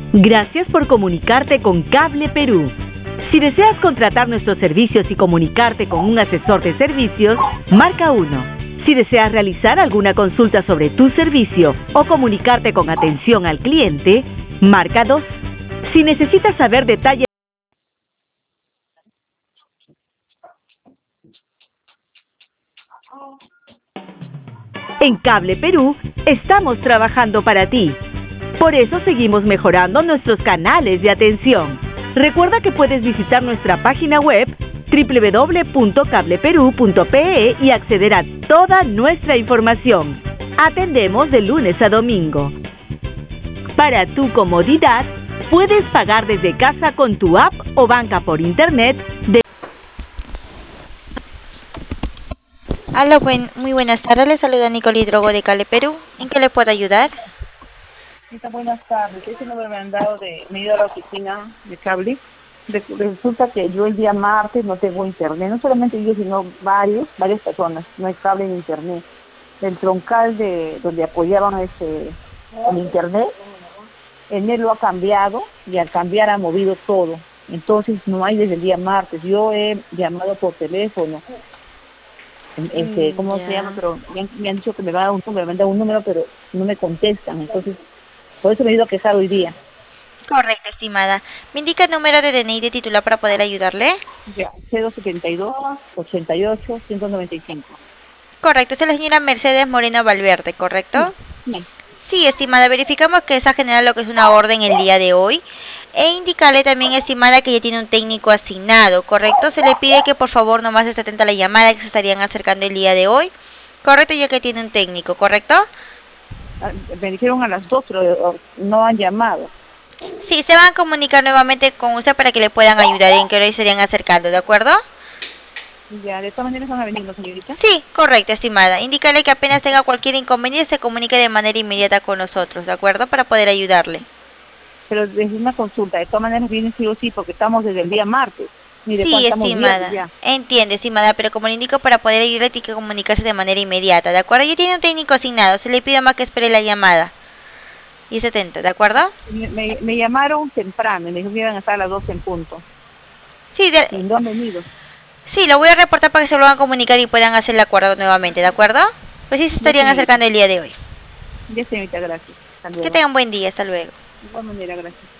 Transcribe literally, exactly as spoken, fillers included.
Gracias por comunicarte con Cable Perú. Si deseas contratar nuestros servicios y comunicarte con un asesor de servicios, marca uno. Si deseas realizar alguna consulta sobre tu servicio o comunicarte con atención al cliente, marca dos. Si necesitas saber detalles en Cable Perú, estamos trabajando para ti. Por eso seguimos mejorando nuestros canales de atención. Recuerda que puedes visitar nuestra página web doble u doble u doble u punto cable perú punto pe e y acceder a toda nuestra información. Atendemos de lunes a domingo. Para tu comodidad, puedes pagar desde casa con tu app o banca por internet de... Hola, buen, muy buenas tardes. Les saluda Nicole Drogo de Cable Perú. ¿En qué le puedo ayudar? Buenas tardes. Ese número me han dado de... Me he ido a la oficina de cable. Resulta que yo el día martes no tengo internet. No solamente yo, sino varios, varias personas. No hay cable ni internet. El troncal de donde apoyaban ese, el internet, en él lo ha cambiado y al cambiar ha movido todo. Entonces no hay desde el día martes. Yo he llamado por teléfono. Este, ¿cómo yeah. se llama? Pero me han, me han dicho que me va a dar un número, me han dado un número, pero no me contestan. Entonces, por eso me he ido a quejar hoy día. Correcto, estimada. ¿Me indica el número de D N I de titular para poder ayudarle? Ya, cero setenta y dos, ochenta y ocho, ciento noventa y cinco. Correcto, esa es la señora Mercedes Moreno Valverde, ¿correcto? Sí, sí. Sí, estimada, verificamos que esa genera lo que es una orden el día de hoy. E indicarle también, estimada, que ya tiene un técnico asignado, ¿correcto? Se le pide que por favor nomás esté atenta a la llamada que se estarían acercando el día de hoy. Correcto, ya que tiene un técnico, ¿correcto? Me dijeron a las dos, pero no han llamado. Sí, se van a comunicar nuevamente con usted para que le puedan ayudar en que hoy se estarían acercando, ¿de acuerdo? Ya, de todas maneras van a venir, ¿no, señorita? Sí, correcto, estimada. Indícale que apenas tenga cualquier inconveniente se comunique de manera inmediata con nosotros, ¿de acuerdo? Para poder ayudarle. Pero desde una consulta, de todas maneras vienen sí o sí, porque estamos desde el día martes. Mire, Sí, estamos estimada. ya. Entiende, estimada, pero como le indico, para poder ayudarle tiene que comunicarse de manera inmediata, ¿de acuerdo? Ya tiene un técnico asignado, se le pide más que espere la llamada. Y esté atento, ¿de acuerdo? Me, me, me llamaron temprano, me dijeron que iban a estar a las doce en punto. Sí, de... ¿Y no han venido? Sí, lo voy a reportar para que se lo van a comunicar y puedan hacer el acuerdo nuevamente, ¿de acuerdo? Pues sí, se estarían Ya, acercando el día de hoy. Ya, señorita, gracias. Hasta luego. Que tengan buen día, hasta luego. De igual manera, gracias.